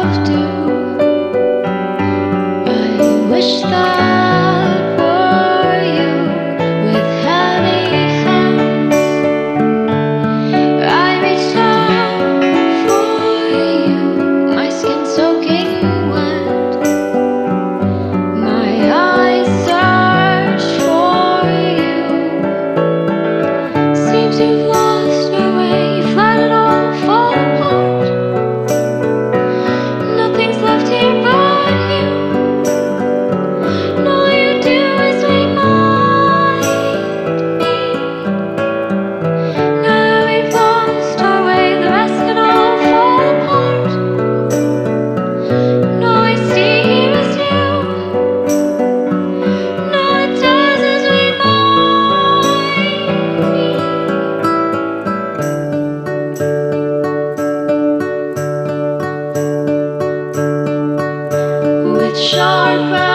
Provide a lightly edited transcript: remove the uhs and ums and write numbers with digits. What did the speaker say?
love do? I wish that were you with heavy hands. I reached out for you, my skin soaking wet. My eyes searched for you. Seems you've lost your way, you've let it all fall apart. Nothing's left here but you. And all you do is remind me. Now that we've lost our way, the rest can all fall apart. And all I see here is you. And all it does is remind me. With sharp